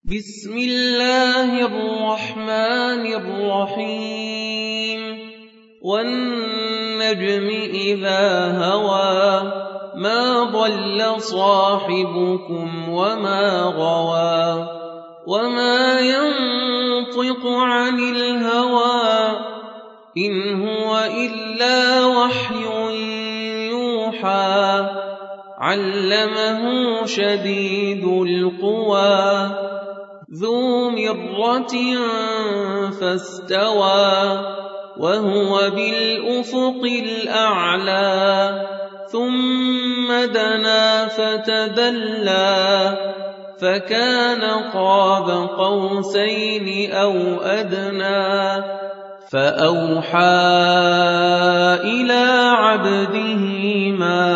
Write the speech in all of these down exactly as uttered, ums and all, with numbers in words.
بسم الله الرحمن الرحيم والنجم إذا هوى ما ضل صاحبكم وما غوى وما ينطق عن الهوى إن هو إلا وحي يوحى علمه شديد القوى ذو مرة فاستوى وهو بالأفق الأعلى ثم دنا فتدلى فكان قاب قوسين أو أدنى فأوحى إلى عبده ما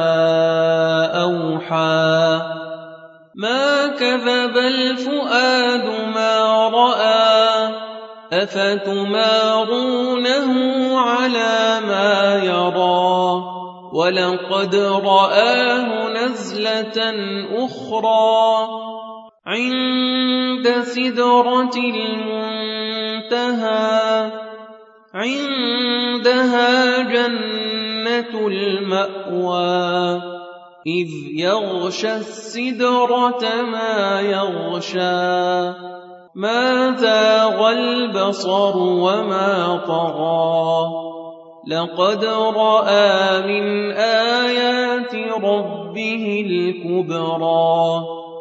أوحى ما كذب الفؤاد ما رأى أفتمارونه على ما يرى ولقد رآه نزلة أخرى عند سدرة المنتهى عندها جنة المأوى إذ يغشى السدرة ما يغشى ما زاغ البصر وما طغى لقد رأى من آيات ربه الكبرى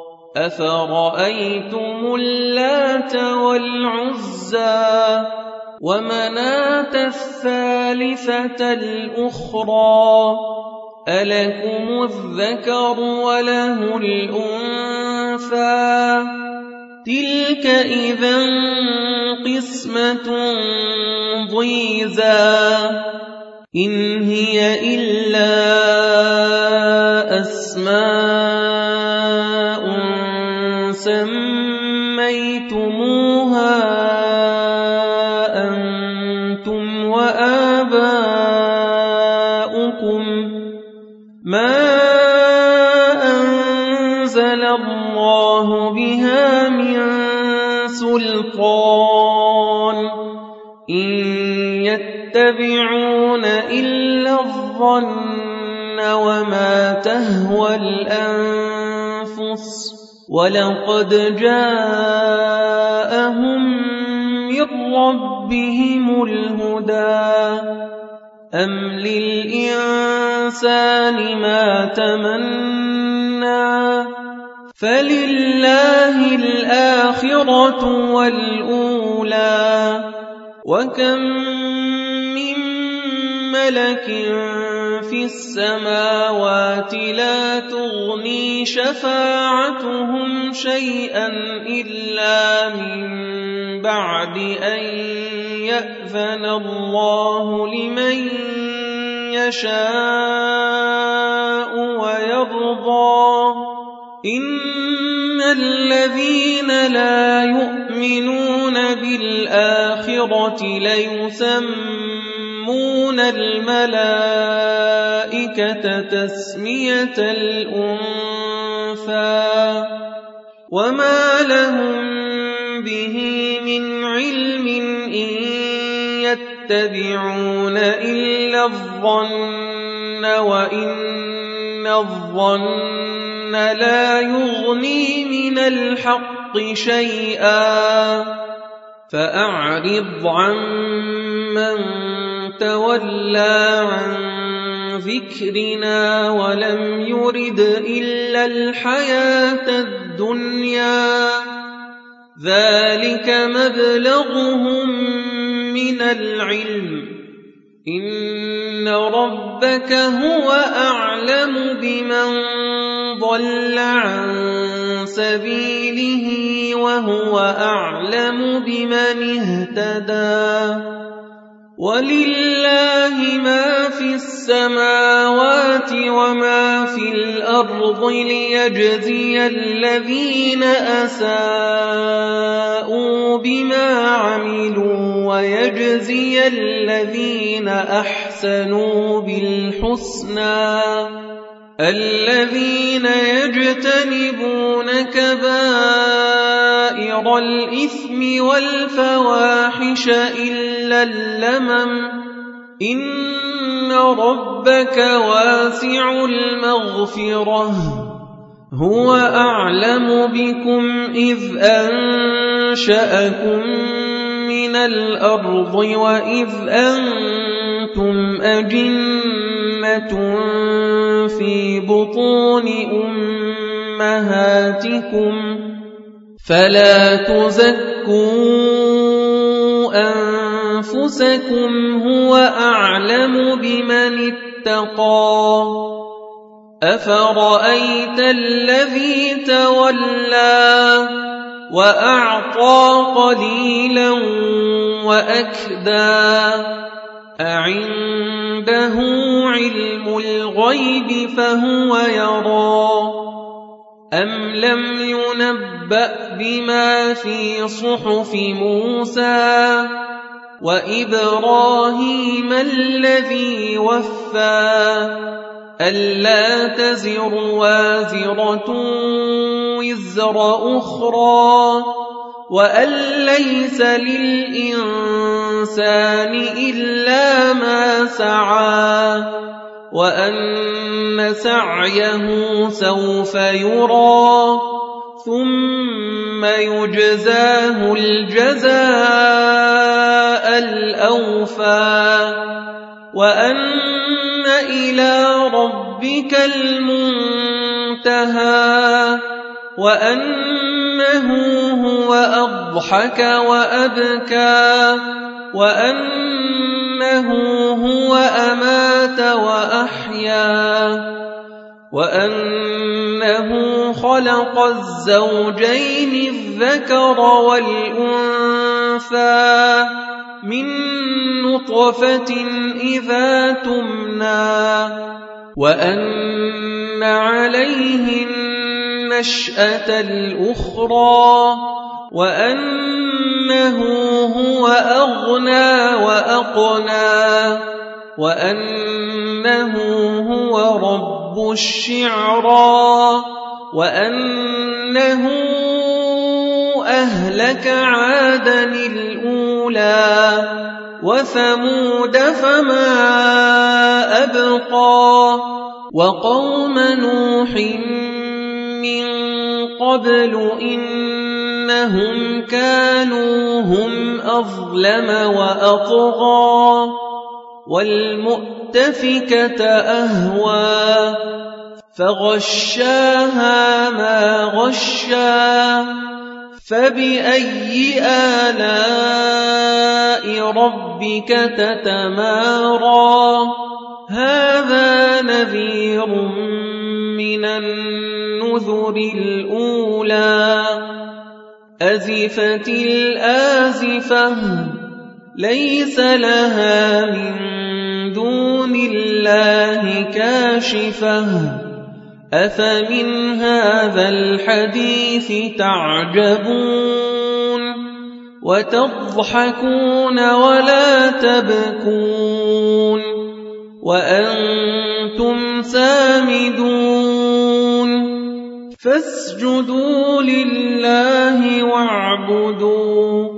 أفرأيتم اللات والعزى ومناة الثالثة الأخرى ألكم الذكر وله الأنثى تلك إذا قسمة ضيزى إن هي إلا أسماء سميتموها أنتم وآباؤكم ما أنزل الله بها من سلطان إن يتبعون إلا الظن وما تهوى الأنفس ولقد جاءهم من ربهم الهدى أم للإنسان ما تمنى فلله الآخرة والأولى وكم من ملك في السماوات لا تغني شفاعتهم شيئا إلا من بعد أن يأذن الله لمن يشاء ويرضى إن الذين لا يؤمنون بالآخرة ليسمون الملائكة تسمية الأنثى وما لهم به من علم إن يتبعون إلا الظن وإن الظن لا يغني من الحق شيئا فأعرض عمن تولى عن ذكرنا ولم يرد إلا الحياة الدنيا ذلك مبلغهم من العلم إن ربك هو أعلم بمن ضل عن سبيله وهو أعلم بمن اهتدى ولله ما في السماوات وما في الأرض ليجزي الذين أساءوا بما عملوا ويجزي الذين أحسنوا بالحسنى الذين يجتنبون كبائر كبائر الإثم والفواحش إلا اللمم إن ربك واسع المغفرة هو أعلم بكم إذ أنشأكم من الأرض وإذ أنتم أجنة في بطون أمهاتكم فلا تزكوا أنفسكم هو أعلم بمن اتقى أفرأيت الذي تولى وأعطى قليلا وأكدى أعنده علم الغيب فهو يرى أم لم ينبأ بما في صحف موسى وإبراهيم الذي وفى ألا تزر وازرة وزر أخرى وأن ليس للإنسان إلا ما سعى وأن سعيه سوف يرى ثم يجزاه الجزاء الأوفى وأن إلى ربك المنتهى وأنه هو أضحك وأبكى وأنه هو أمات وأحيا وأنه خلق الزوجين الذكر والأنثى من نطفة إذا تمنى وأن عليه النشأة الأخرى وأنه هو أغنى وأقنى وأنه هو رب الشعرى وأنه أهلك عادا الأولى وثمود فما أبقى وقوم نوح من قبل إنهم كانوا هم أظلم وأطغى والمؤتفكة أهوى فغشاها ما غشا فبأي آلاء ربك تتمارى هذا نذير من النذر الأولى أزفت الآزفة ليس لها من دون الله كاشفة أفمن هذا الحديث تعجبون وتضحكون ولا تبكون وأنتم سامدون فاسجدوا لله واعبدوا